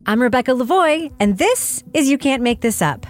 I'm Rebecca Lavoie, and this is You Can't Make This Up.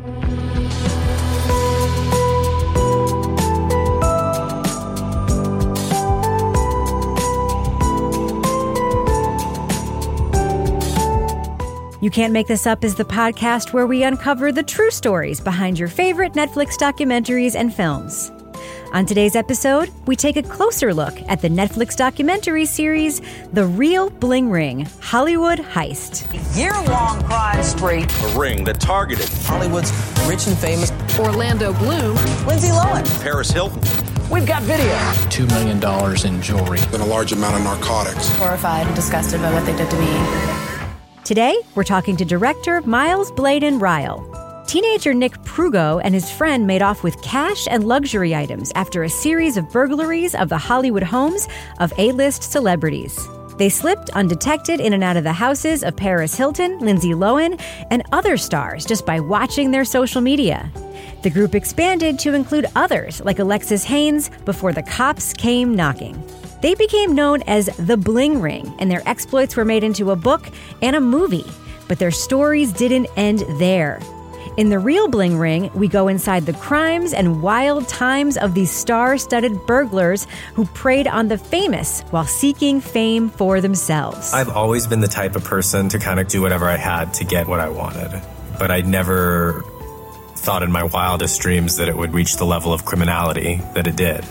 You Can't Make This Up is the podcast where we uncover the true stories behind your favorite Netflix documentaries and films. On today's episode, we take a closer look at the Netflix documentary series, The Real Bling Ring, Hollywood Heist. A year-long crime spree. A ring that targeted Hollywood's rich and famous Orlando Bloom. Lindsay Lohan. Paris Hilton. We've got video. $2 million in jewelry. And a large amount of narcotics. Horrified and disgusted by what they did to me. Today, we're talking to director Miles Bladen Ryle. Teenager Nick Prugo and his friend made off with cash and luxury items after a series of burglaries of the Hollywood homes of A-list celebrities. They slipped undetected in and out of the houses of Paris Hilton, Lindsay Lohan, and other stars just by watching their social media. The group expanded to include others like Alexis Haynes before the cops came knocking. They became known as the Bling Ring, and their exploits were made into a book and a movie. But their stories didn't end there. In The Real Bling Ring, we go inside the crimes and wild times of these star-studded burglars who preyed on the famous while seeking fame for themselves. I've always been the type of person to kind of do whatever I had to get what I wanted. But I never thought in my wildest dreams that it would reach the level of criminality that it did.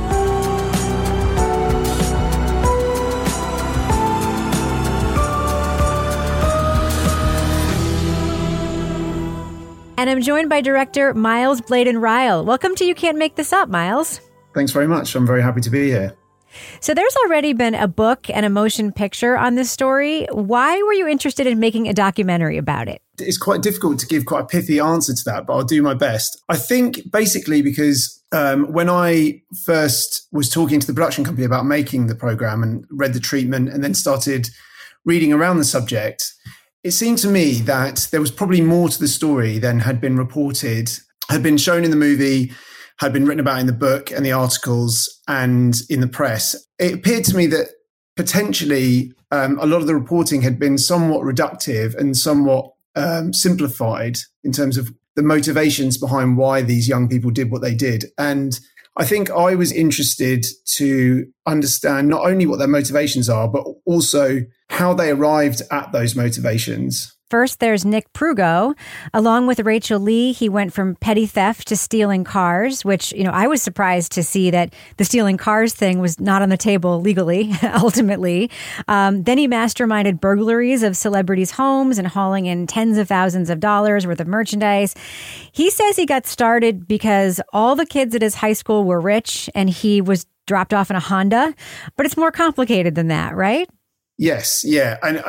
And I'm joined by director Miles Bladen Ryle. Welcome to You Can't Make This Up, Miles. Thanks very much. I'm very happy to be here. So there's already been a book and a motion picture on this story. Why were you interested in making a documentary about it? It's quite difficult to give quite a pithy answer to that, but I'll do my best. I think basically because when I first was talking to the production company about making the program and read the treatment and then started reading around the subject, it seemed to me that there was probably more to the story than had been reported, had been shown in the movie, had been written about in the book and the articles and in the press. It appeared to me that potentially a lot of the reporting had been somewhat reductive and somewhat simplified in terms of the motivations behind why these young people did what they did. And I think I was interested to understand not only what their motivations are, but also how they arrived at those motivations. First, there's Nick Prugo. Along with Rachel Lee, he went from petty theft to stealing cars, which, I was surprised to see that the stealing cars thing was not on the table legally, ultimately. Then he masterminded burglaries of celebrities' homes and hauling in tens of thousands of dollars worth of merchandise. He says he got started because all the kids at his high school were rich and he was dropped off in a Honda. But it's more complicated than that, right? Yes, yeah. And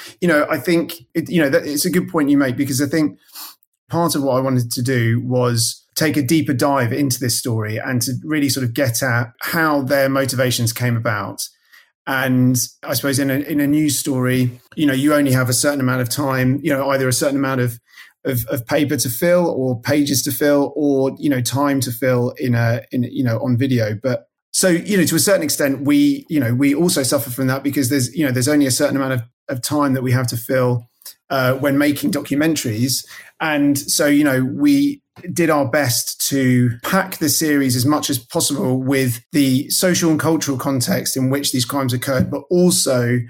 I think, that it's a good point you make, because I think part of what I wanted to do was take a deeper dive into this story and to really sort of get at how their motivations came about. And I suppose in a news story, you only have a certain amount of time, either a certain amount of paper to fill or pages to fill or, time to fill in on video. But so, to a certain extent, we also suffer from that because there's only a certain amount of time that we have to fill when making documentaries. And so, we did our best to pack the series as much as possible with the social and cultural context in which these crimes occurred, but also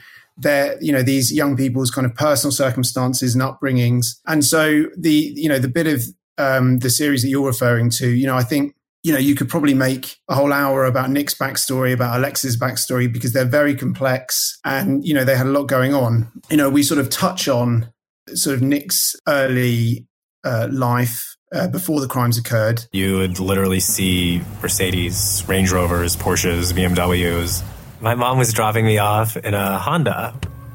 these young people's kind of personal circumstances and upbringings. And so the bit of the series that you're referring to, I think, you could probably make a whole hour about Nick's backstory, about Alexis' backstory, because they're very complex and, they had a lot going on. We sort of touch on sort of Nick's early life before the crimes occurred. You would literally see Mercedes, Range Rovers, Porsches, BMWs. My mom was dropping me off in a Honda.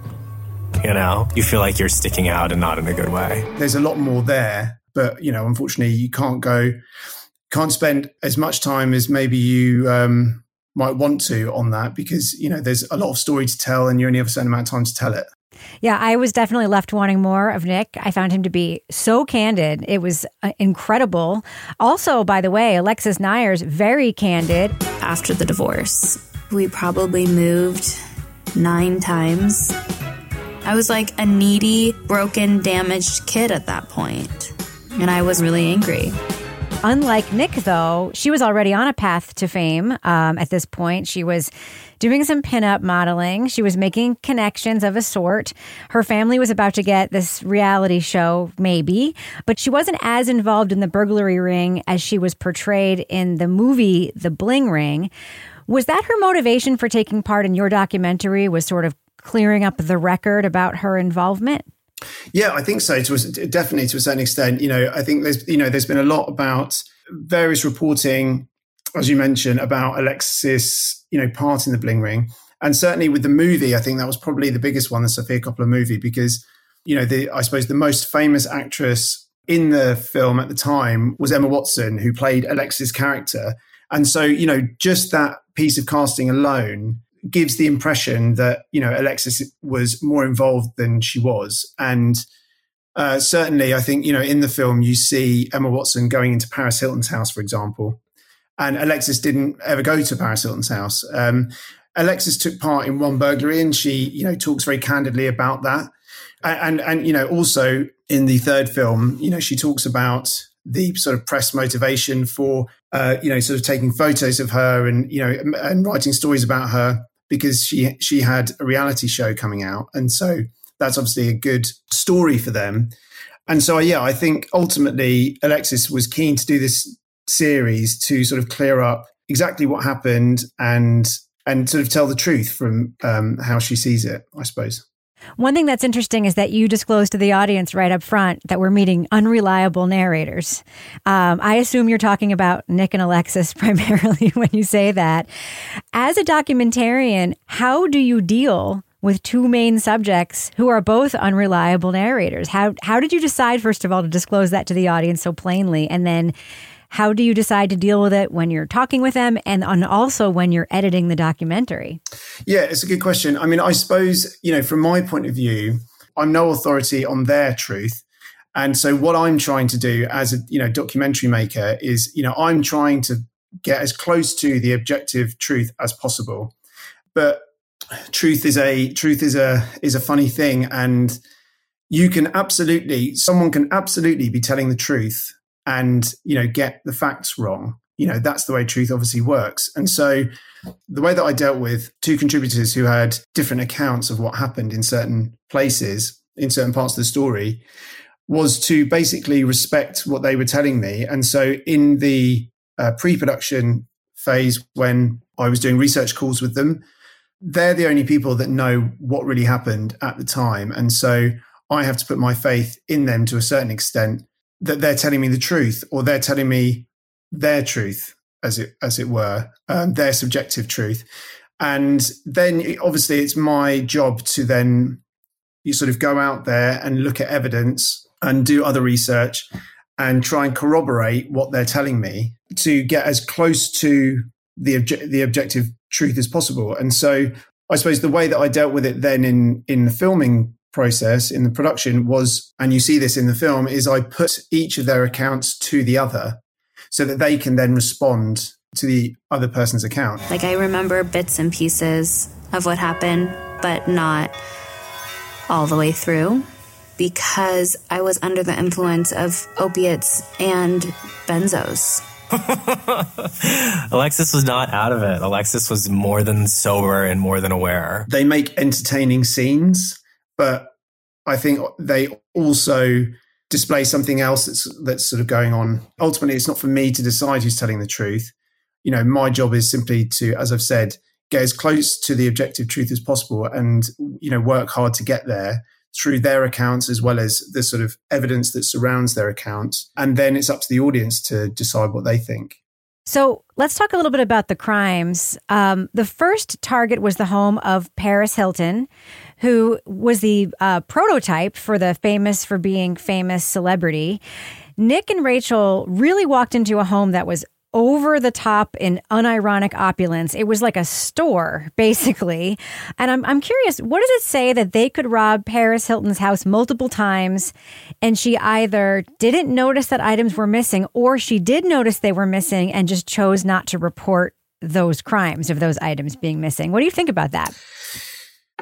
You feel like you're sticking out and not in a good way. There's a lot more there, but, unfortunately, you can't spend as much time as maybe you might want to on that because, there's a lot of story to tell and you only have a certain amount of time to tell it. Yeah, I was definitely left wanting more of Nick. I found him to be so candid. It was incredible. Also, by the way, Alexis Nyers, very candid. After the divorce, we probably moved 9 times. I was like a needy, broken, damaged kid at that point. And I was really angry. Unlike Nick, though, she was already on a path to fame at this point. She was doing some pinup modeling. She was making connections of a sort. Her family was about to get this reality show, maybe, but she wasn't as involved in the burglary ring as she was portrayed in the movie The Bling Ring. Was that her motivation for taking part in your documentary, was sort of clearing up the record about her involvement? Yeah, I think so. Definitely to a certain extent. I think there's been a lot about various reporting, as you mentioned, about Alexis, part in the Bling Ring. And certainly with the movie, I think that was probably the biggest one, the Sofia Coppola movie, because, I suppose the most famous actress in the film at the time was Emma Watson, who played Alexis' character. And so, just that piece of casting alone gives the impression that, Alexis was more involved than she was. And certainly, I think, in the film, you see Emma Watson going into Paris Hilton's house, for example. And Alexis didn't ever go to Paris Hilton's house. Alexis took part in one burglary, and she, talks very candidly about that. And also in the third film, she talks about the sort of press motivation for, sort of taking photos of her and, and writing stories about her, because she had a reality show coming out. And so that's obviously a good story for them. And so, I think ultimately Alexis was keen to do this series to sort of clear up exactly what happened and sort of tell the truth from how she sees it, I suppose. One thing that's interesting is that you disclosed to the audience right up front that we're meeting unreliable narrators. I assume you're talking about Nick and Alexis primarily when you say that. As a documentarian, how do you deal with two main subjects who are both unreliable narrators? How did you decide, first of all, to disclose that to the audience so plainly? And then how do you decide to deal with it when you're talking with them and also when you're editing the documentary? Yeah, it's a good question. I mean, I suppose, from my point of view, I'm no authority on their truth. And so what I'm trying to do as a, documentary maker is, I'm trying to get as close to the objective truth as possible. But truth is a funny thing. And someone can absolutely be telling the truth and, get the facts wrong. That's the way truth obviously works. And so the way that I dealt with two contributors who had different accounts of what happened in certain places, in certain parts of the story, was to basically respect what they were telling me. And so in the pre-production phase, when I was doing research calls with them, they're the only people that know what really happened at the time. And so I have to put my faith in them to a certain extent, that they're telling me the truth, or they're telling me their truth, as it were, their subjective truth. And then obviously it's my job to then you sort of go out there and look at evidence and do other research and try and corroborate what they're telling me to get as close to the objective truth as possible. And so I suppose the way that I dealt with it then in the filming process, in the production, was, and you see this in the film, is I put each of their accounts to the other so that they can then respond to the other person's account. Like, I remember bits and pieces of what happened, but not all the way through, because I was under the influence of opiates and benzos. Alexis was not out of it. Alexis was more than sober and more than aware. They make entertaining scenes, but I think they also display something else that's sort of going on. Ultimately, it's not for me to decide who's telling the truth. My job is simply to, as I've said, get as close to the objective truth as possible and, work hard to get there through their accounts as well as the sort of evidence that surrounds their accounts. And then it's up to the audience to decide what they think. So let's talk a little bit about the crimes. The first target was the home of Paris Hilton, who was the prototype for the famous for being famous celebrity. Nick and Rachel really walked into a home that was over the top in unironic opulence. It was like a store, basically. And I'm curious, what does it say that they could rob Paris Hilton's house multiple times and she either didn't notice that items were missing or she did notice they were missing and just chose not to report those crimes of those items being missing? What do you think about that?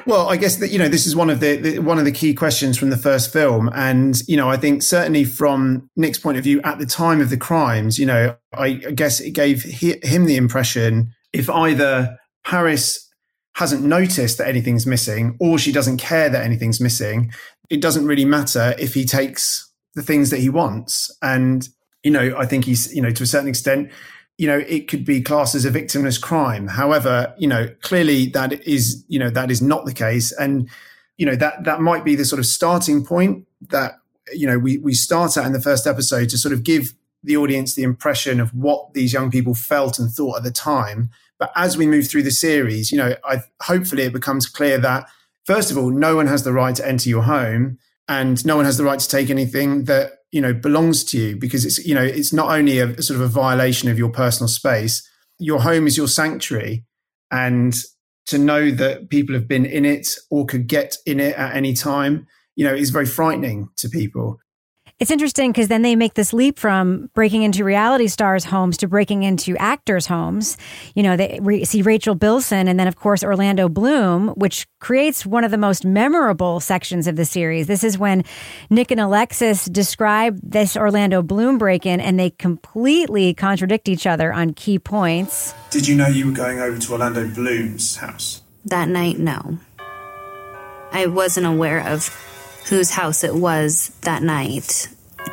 Well, I guess that, this is one of the key questions from the first film. And, I think certainly from Nick's point of view at the time of the crimes, I guess it gave him the impression if either Paris hasn't noticed that anything's missing or she doesn't care that anything's missing, it doesn't really matter if he takes the things that he wants. And, I think he's, to a certain extent, it could be classed as a victimless crime. However, clearly that is not the case. And, that might be the sort of starting point that, we start at in the first episode to sort of give the audience the impression of what these young people felt and thought at the time. But as we move through the series, hopefully it becomes clear that, first of all, no one has the right to enter your home and no one has the right to take anything that, belongs to you, because it's not only a sort of a violation of your personal space. Your home is your sanctuary, and to know that people have been in it or could get in it at any time, is very frightening to people. It's interesting because then they make this leap from breaking into reality stars' homes to breaking into actors' homes. They see Rachel Bilson and then, of course, Orlando Bloom, which creates one of the most memorable sections of the series. This is when Nick and Alexis describe this Orlando Bloom break-in, and they completely contradict each other on key points. Did you know you were going over to Orlando Bloom's house? That night, no. I wasn't aware of whose house it was that night.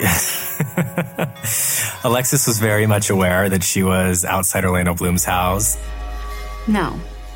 Alexis was very much aware that she was outside Orlando Bloom's house. No.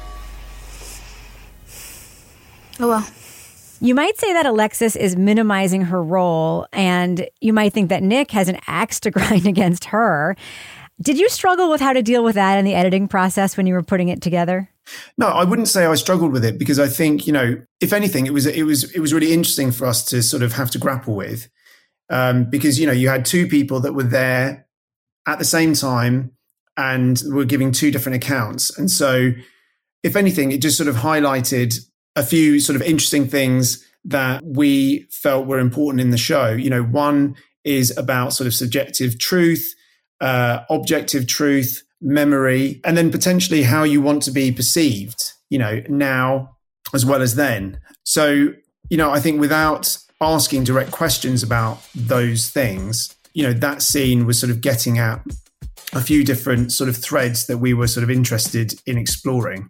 Oh, well. You might say that Alexis is minimizing her role, and you might think that Nick has an axe to grind against her. Did you struggle with how to deal with that in the editing process when you were putting it together? No, I wouldn't say I struggled with it, because I think, if anything, it was really interesting for us to sort of have to grapple with, because, you had two people that were there at the same time and were giving two different accounts. And so, if anything, it just sort of highlighted a few sort of interesting things that we felt were important in the show. One is about sort of subjective truth, objective truth, memory, and then potentially how you want to be perceived, now as well as then. So, I think without asking direct questions about those things, that scene was sort of getting at a few different sort of threads that we were sort of interested in exploring.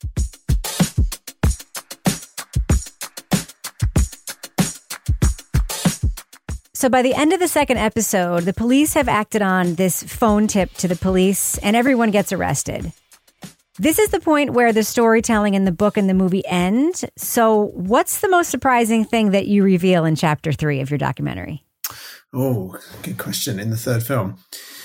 So by the end of the second episode, the police have acted on this phone tip to the police, and everyone gets arrested. This is the point where the storytelling in the book and the movie end. So what's the most surprising thing that you reveal in Chapter 3 of your documentary? Oh, good question. In the third film.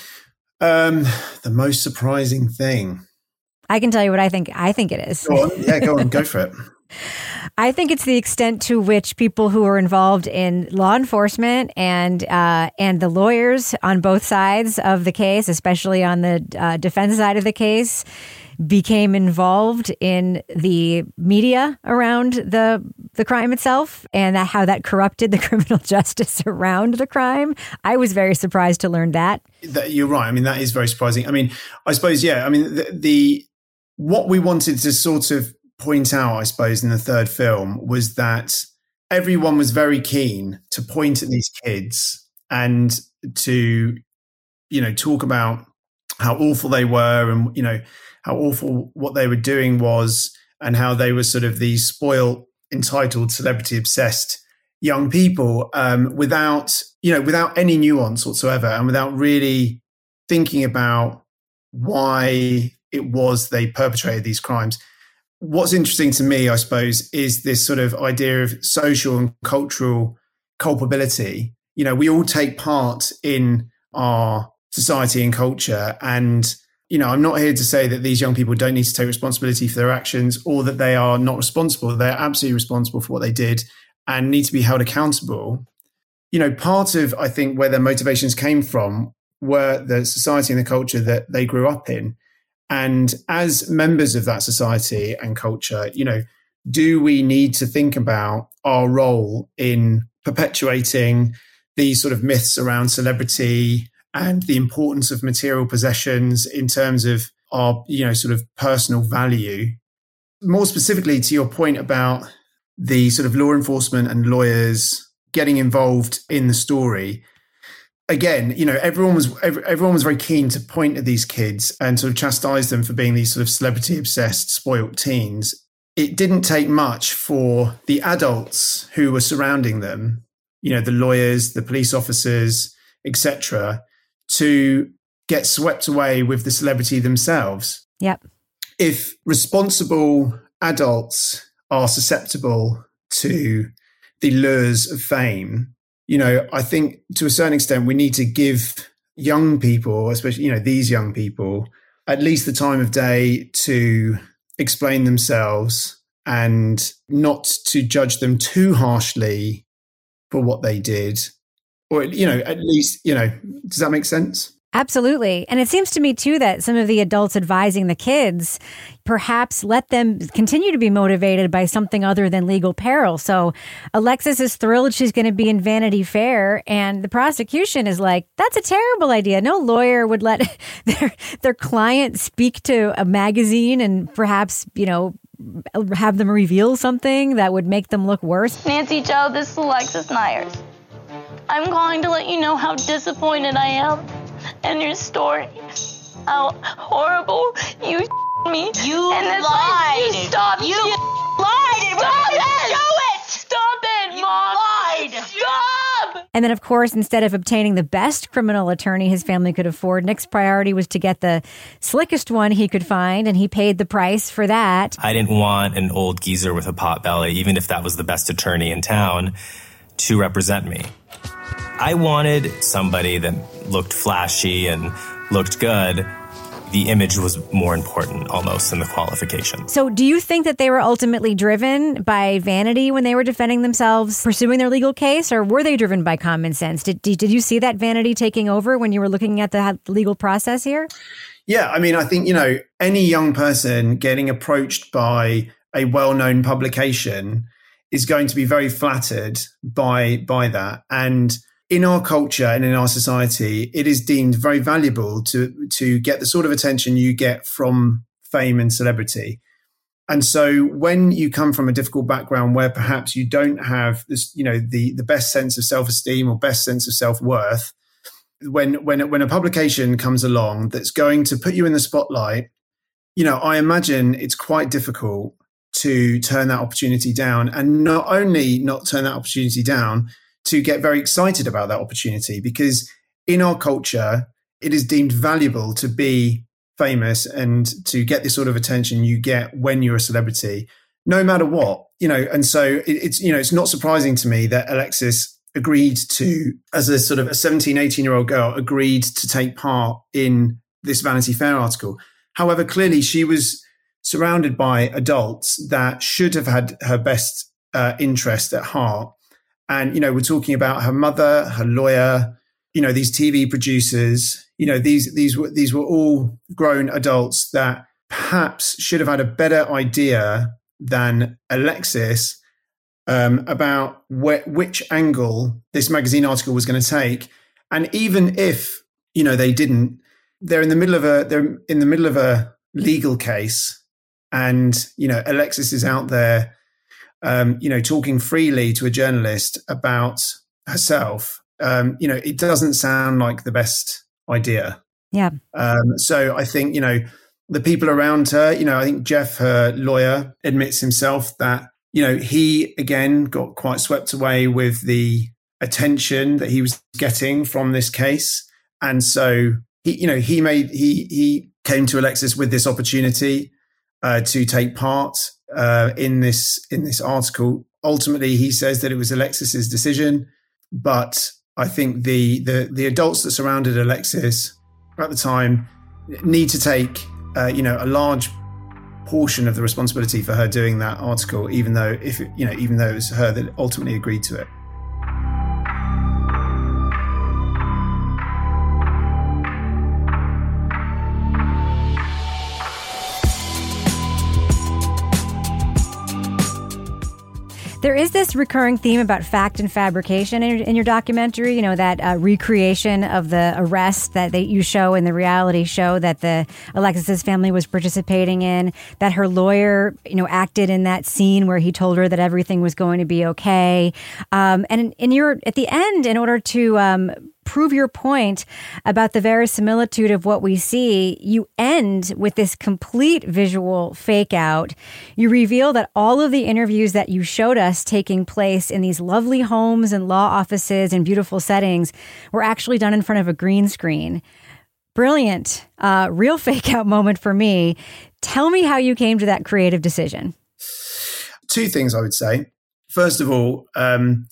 The most surprising thing. I can tell you what I think it is. Go on. Yeah, go on. Go for it. I think it's the extent to which people who are involved in law enforcement and the lawyers on both sides of the case, especially on the defense side of the case, became involved in the media around the crime itself, and how that corrupted the criminal justice around the crime. I was very surprised to learn that. You're right. I mean, that is very surprising. I mean, I suppose, yeah. I mean, the what we wanted to sort of point out, I suppose, in the third film was that everyone was very keen to point at these kids and to, talk about how awful they were and, how awful what they were doing was, and how they were sort of these spoiled, entitled, celebrity obsessed young people, without any nuance whatsoever, and without really thinking about why it was they perpetrated these crimes. What's interesting to me, I suppose, is this sort of idea of social and cultural culpability. We all take part in our society and culture. And, I'm not here to say that these young people don't need to take responsibility for their actions, or that they are not responsible. They're absolutely responsible for what they did and need to be held accountable. Part of, I think, where their motivations came from were the society and the culture that they grew up in. And as members of that society and culture, do we need to think about our role in perpetuating these sort of myths around celebrity and the importance of material possessions in terms of our, sort of personal value? more specifically to your point about the sort of law enforcement and lawyers getting involved in the story, again, everyone was very keen to point at these kids and sort of chastise them for being these sort of celebrity obsessed, spoilt teens. It didn't take much for the adults who were surrounding them, the lawyers, the police officers, etc., to get swept away with the celebrity themselves. Yep. If responsible adults are susceptible to the lures of fame, I think to a certain extent we need to give young people, especially, these young people, at least the time of day to explain themselves and not to judge them too harshly for what they did. Or, at least, does that make sense? Absolutely. And it seems to me, too, that some of the adults advising the kids perhaps let them continue to be motivated by something other than legal peril. So Alexis is thrilled she's going to be in Vanity Fair, and the prosecution is like, that's a terrible idea. No lawyer would let their client speak to a magazine and perhaps, have them reveal something that would make them look worse. Nancy Joe, this is Alexis Nyers. I'm calling to let you know how disappointed I am in your story. How horrible you me. You and lied. You stop. You lied. Stop it. Show it. Stop it, you Mom. Lied. Stop. And then, of course, instead of obtaining the best criminal attorney his family could afford, Nick's priority was to get the slickest one he could find, and he paid the price for that. I didn't want an old geezer with a pot belly, even if that was the best attorney in town, to represent me. I wanted somebody that looked flashy and looked good. The image was more important almost than the qualification. So do you think that they were ultimately driven by vanity when they were defending themselves, pursuing their legal case, or were they driven by common sense? Did you see that vanity taking over when you were looking at the legal process here? Yeah, I mean, I think, any young person getting approached by a well-known publication is going to be very flattered by that. And in our culture and in our society, it is deemed very valuable to get the sort of attention you get from fame and celebrity. And so when you come from a difficult background where perhaps you don't have this, the best sense of self-esteem or best sense of self-worth, when a publication comes along that's going to put you in the spotlight, I imagine it's quite difficult to turn that opportunity down, and not only not turn that opportunity down, to get very excited about that opportunity, because in our culture, it is deemed valuable to be famous and to get the sort of attention you get when you're a celebrity, no matter what, and so it's not surprising to me that Alexis agreed to, as a sort of a 17, 18-year-old girl, agreed to take part in this Vanity Fair article. However, clearly she was surrounded by adults that should have had her best interest at heart. And, we're talking about her mother, her lawyer, these TV producers, these were all grown adults that perhaps should have had a better idea than Alexis about which angle this magazine article was going to take. And even if, they didn't, they're in the middle of a legal case, and, Alexis is out there, talking freely to a journalist about herself. It doesn't sound like the best idea. Yeah. So I think, the people around her, I think Jeff, her lawyer, admits himself that, he again got quite swept away with the attention that he was getting from this case. And so he came to Alexis with this opportunity to take part in this article. Ultimately, he says that it was Alexis's decision, but I think the adults that surrounded Alexis at the time need to take a large portion of the responsibility for her doing that article, even though it was her that ultimately agreed to it. There is this recurring theme about fact and fabrication in your documentary, that recreation of the arrest that you show in the reality show that the Alexis's family was participating in, that her lawyer, acted in that scene where he told her that everything was going to be okay. And at the end, in order to prove your point about the verisimilitude of what we see, you end with this complete visual fake out. You reveal that all of the interviews that you showed us taking place in these lovely homes and law offices and beautiful settings were actually done in front of a green screen. Brilliant. Real fake out moment for me. Tell me how you came to that creative decision. Two things I would say. First of all, having,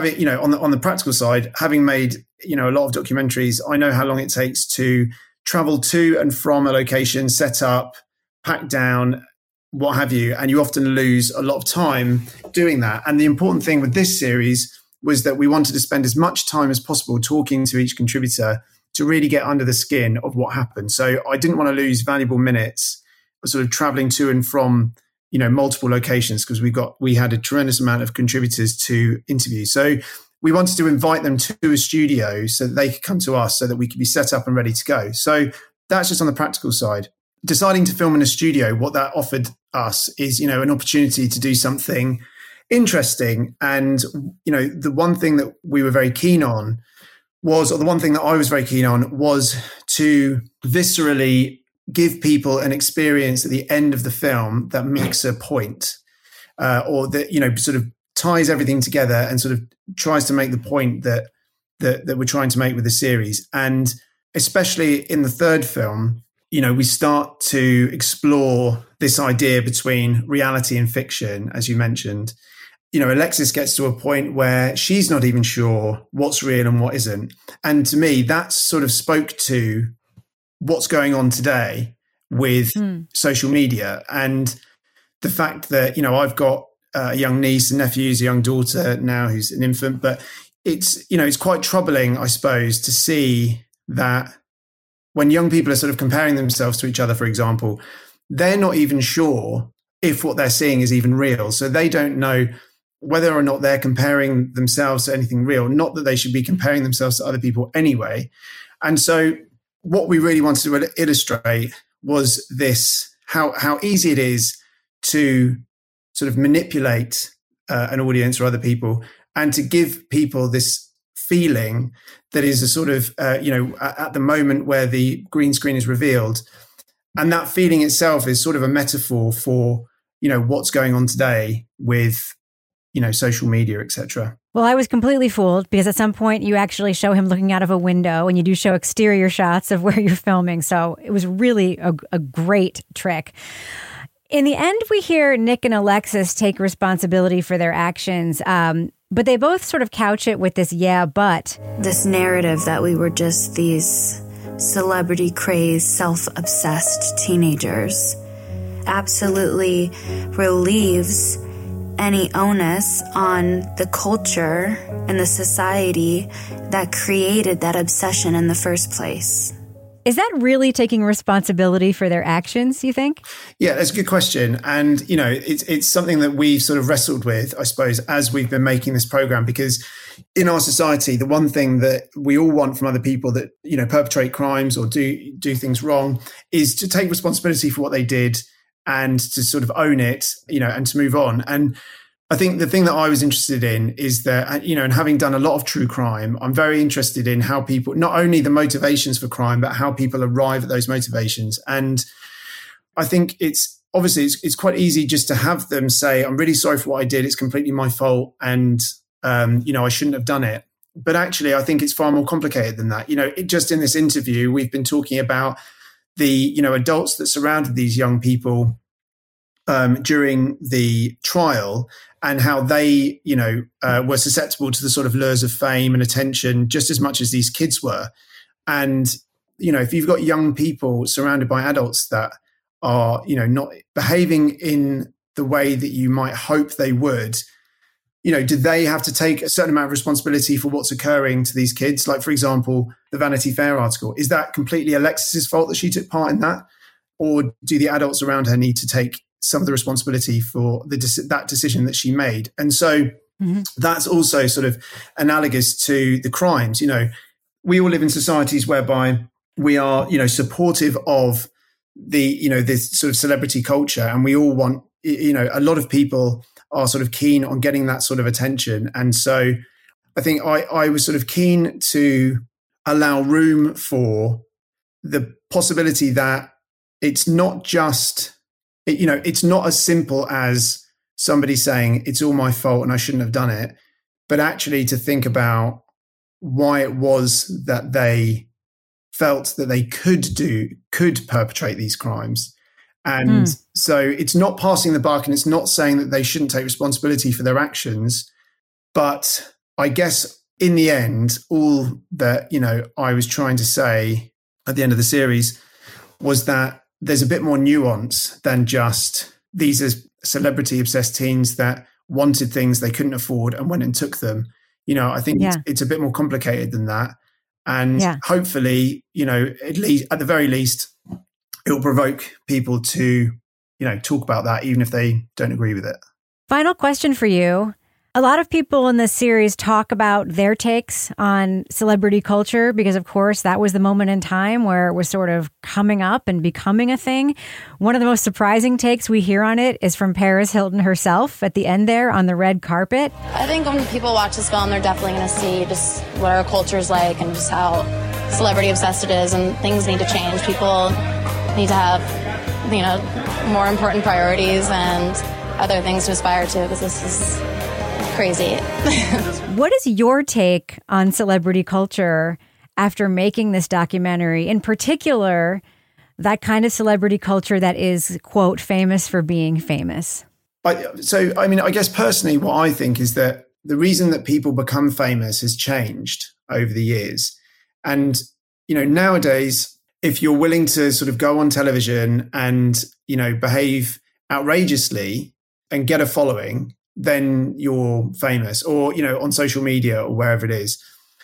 on the practical side, having made, a lot of documentaries, I know how long it takes to travel to and from a location, set up, pack down, what have you. And you often lose a lot of time doing that. And the important thing with this series was that we wanted to spend as much time as possible talking to each contributor to really get under the skin of what happened. So I didn't want to lose valuable minutes of sort of traveling to and from, multiple locations, because we had a tremendous amount of contributors to interview. So we wanted to invite them to a studio so that they could come to us so that we could be set up and ready to go. So that's just on the practical side. Deciding to film in a studio, what that offered us is, an opportunity to do something interesting. And, the one thing that we were very keen on the one thing that I was very keen on was to viscerally give people an experience at the end of the film that makes a point, or that, sort of ties everything together and sort of tries to make the point that we're trying to make with the series. And especially in the third film, we start to explore this idea between reality and fiction, as you mentioned. Alexis gets to a point where she's not even sure what's real and what isn't. And to me, that sort of spoke to what's going on today with social media and the fact that, I've got a young niece and nephews, a young daughter now who's an infant, but it's quite troubling, I suppose, to see that when young people are sort of comparing themselves to each other, for example, they're not even sure if what they're seeing is even real. So they don't know whether or not they're comparing themselves to anything real, not that they should be comparing themselves to other people anyway. And so what we really wanted to illustrate was this, how easy it is to sort of manipulate an audience or other people, and to give people this feeling that is a sort of, at the moment where the green screen is revealed. And that feeling itself is sort of a metaphor for, what's going on today with, social media, etc. Well, I was completely fooled because at some point you actually show him looking out of a window and you do show exterior shots of where you're filming. So it was really a great trick. In the end, we hear Nick and Alexis take responsibility for their actions, but they both sort of couch it with this but. This narrative that we were just these celebrity-crazed, self-obsessed teenagers absolutely relieves any onus on the culture and the society that created that obsession in the first place. Is that really taking responsibility for their actions, you think? Yeah, that's a good question. And, it's something that we've sort of wrestled with, I suppose, as we've been making this program, because in our society, the one thing that we all want from other people that, perpetrate crimes or do things wrong is to take responsibility for what they did and to sort of own it, and to move on. And I think the thing that I was interested in is that, and having done a lot of true crime, I'm very interested in how people, not only the motivations for crime, but how people arrive at those motivations. And I think it's quite easy just to have them say, I'm really sorry for what I did. It's completely my fault. And, I shouldn't have done it. But actually, I think it's far more complicated than that. Just in this interview, we've been talking about the, adults that surrounded these young people during the trial, and how they, were susceptible to the sort of lures of fame and attention just as much as these kids were. And, if you've got young people surrounded by adults that are, not behaving in the way that you might hope they would, do they have to take a certain amount of responsibility for what's occurring to these kids? Like, for example, the Vanity Fair article. Is that completely Alexis's fault that she took part in that? Or do the adults around her need to take some of the responsibility for that decision that she made. And so that's also sort of analogous to the crimes. You know, we all live in societies whereby we are, you know, supportive of this sort of celebrity culture, and we all want, you know, a lot of people are sort of keen on getting that sort of attention. And so I think I was sort of keen to allow room for the possibility that it's not just, you know, it's not as simple as somebody saying it's all my fault and I shouldn't have done it, but actually to think about why it was that they felt that they could perpetrate these crimes. And so it's not passing the buck, and it's not saying that they shouldn't take responsibility for their actions. But I guess in the end, all that, you know, I was trying to say at the end of the series was that there's a bit more nuance than just these are celebrity obsessed teens that wanted things they couldn't afford and went and took them. You know, I think it's a bit more complicated than that. And hopefully, you know, at the very least, it will provoke people to, you know, talk about that, even if they don't agree with it. Final question for you. A lot of people in this series talk about their takes on celebrity culture because, of course, that was the moment in time where it was sort of coming up and becoming a thing. One of the most surprising takes we hear on it is from Paris Hilton herself at the end there on the red carpet. I think when people watch this film, they're definitely going to see just what our culture is like and just how celebrity obsessed it is, and things need to change. People need to have, you know, more important priorities and other things to aspire to, because this is crazy. What is your take on celebrity culture after making this documentary? In particular, that kind of celebrity culture that is, quote, famous for being famous. I guess personally, what I think is that the reason that people become famous has changed over the years. And, you know, nowadays, if you're willing to sort of go on television and, you know, behave outrageously and get a following, then you're famous, or, you know, on social media or wherever it is.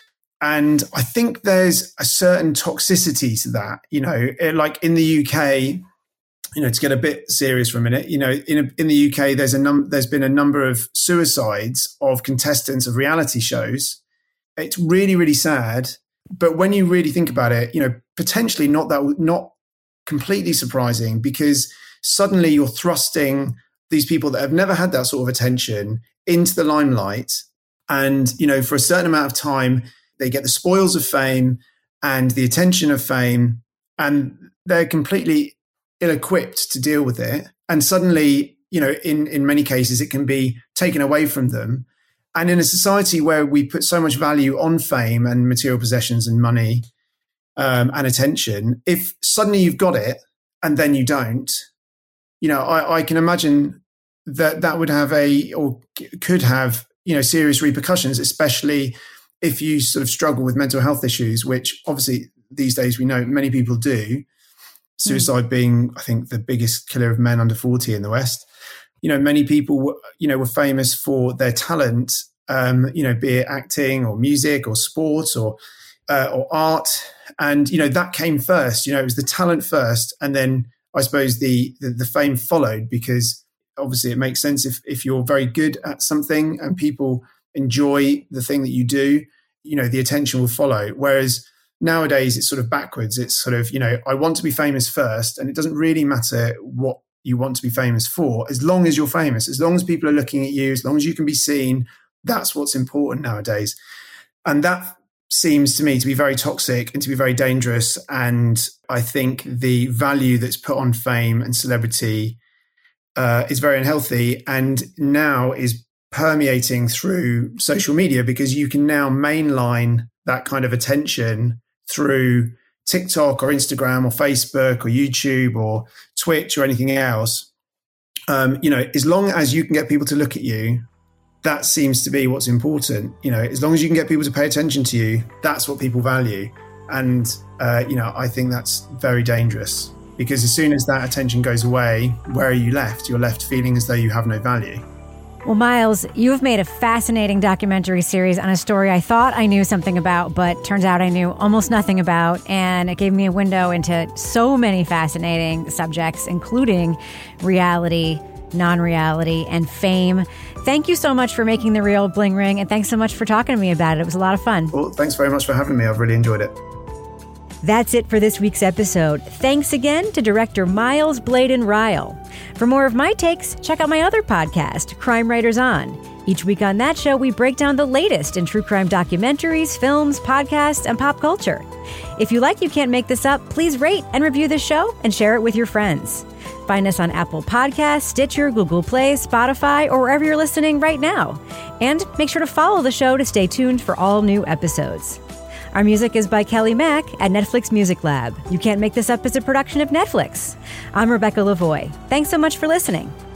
And I think there's a certain toxicity to that, you know, like in the UK, you know, to get a bit serious for a minute, you know, in the UK, there's been a number of suicides of contestants of reality shows. It's really, really sad. But when you really think about it, you know, potentially not completely surprising, because suddenly you're thrusting these people that have never had that sort of attention into the limelight. And, you know, for a certain amount of time, they get the spoils of fame and the attention of fame, and they're completely ill-equipped to deal with it. And suddenly, you know, in many cases, it can be taken away from them. And in a society where we put so much value on fame and material possessions and money and attention, if suddenly you've got it and then you don't, you know, I can imagine that would have could have, you know, serious repercussions, especially if you sort of struggle with mental health issues, which obviously these days we know many people do. Suicide being, I think, the biggest killer of men under 40 in the West. You know, many people, you know, were famous for their talent, you know, be it acting or music or sports or art. And, you know, that came first. You know, it was the talent first, and then I suppose the fame followed, because obviously it makes sense if you're very good at something and people enjoy the thing that you do, you know, the attention will follow. Whereas nowadays it's sort of backwards. It's sort of, you know, I want to be famous first, and it doesn't really matter what you want to be famous for, as long as you're famous, as long as people are looking at you, as long as you can be seen. That's what's important nowadays. And that seems to me to be very toxic and to be very dangerous. And I think the value that's put on fame and celebrity is very unhealthy, and now is permeating through social media, because you can now mainline that kind of attention through TikTok or Instagram or Facebook or YouTube or Twitch or anything else. You know, as long as you can get people to look at you, that seems to be what's important. You know, as long as you can get people to pay attention to you, that's what people value. And, you know, I think that's very dangerous, because as soon as that attention goes away, where are you left? You're left feeling as though you have no value. Well, Miles, you have made a fascinating documentary series on a story I thought I knew something about, but turns out I knew almost nothing about. And it gave me a window into so many fascinating subjects, including reality, non-reality, and fame. Thank you so much for making The Real Bling Ring, and thanks so much for talking to me about it. It was a lot of fun. Well, thanks very much for having me. I've really enjoyed it. That's it for this week's episode. Thanks again to director Miles Bladen Ryle. For more of my takes, check out my other podcast, Crime Writers On. Each week on that show, we break down the latest in true crime documentaries, films, podcasts, and pop culture. If you like You Can't Make This Up, please rate and review the show and share it with your friends. Find us on Apple Podcasts, Stitcher, Google Play, Spotify, or wherever you're listening right now. And make sure to follow the show to stay tuned for all new episodes. Our music is by Kelly Mack at Netflix Music Lab. You Can't Make This Up is a production of Netflix. I'm Rebecca Lavoie. Thanks so much for listening.